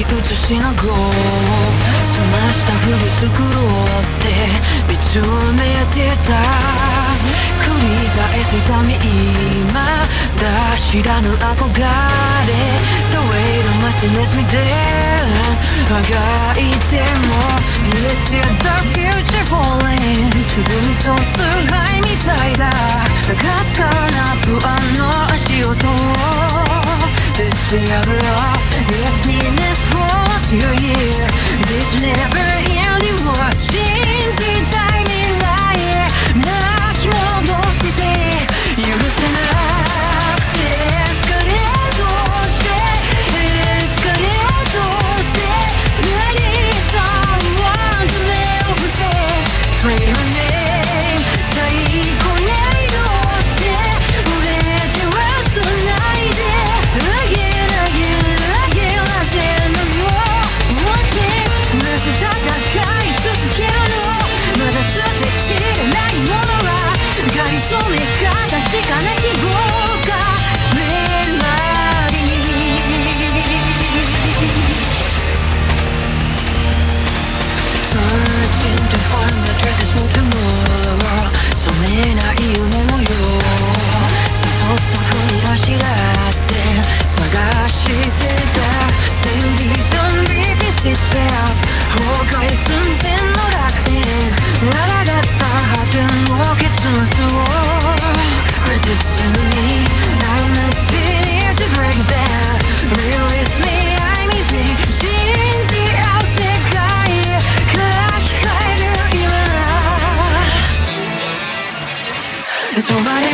写しのゴールそんなしたふり作ろうって見つめてた繰り返すため今だ知らぬ憧れ The way the messiness me down あがいても Yes, yeah, the future falling 自分にそうすらいみたいだかすかな不安の足音を This fear of happiness was your year This never ending war 信じたい未来へ泣き戻して許せなくてエスカレートしてエスカレートして Ready someone to live with it Pray your name 太鼓音色って売れては繋いで Again, again, again なぜなの One thing なぜ戦い続けるのまだ捨てきれないものはかりそめか確かな希望がメロディー Searching to find the truth is no tomorrow 染めない夢模様悟ったふりあしらって探してた Same vision repeats itself 崩壊寸前の楽園抗った果ての結末を Resisting me I must be near to break down Release me I may be 信じ合う世界へ書き換える今 Somebody